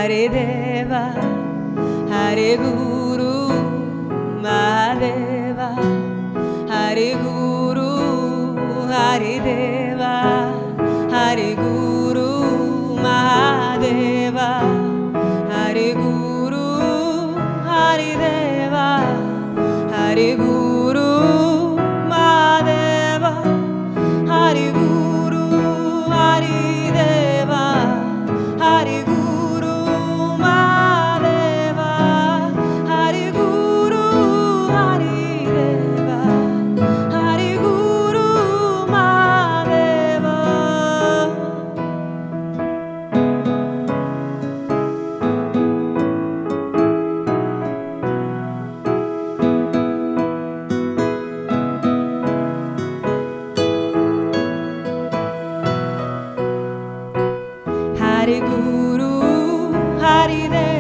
Hare Deva, Hare Guru Mahadeva, Hare Guru, Hare Deva, Hare Guru Mahadeva, Hare Guru, Hare Deva, Hare Guru Mahadeva, Hare Guru, Hare Deva, Hare Guru Mahadeva, Hare Guru, Hare Deva, Hare Guru Mahadeva. Hare Guru, Hare Deva.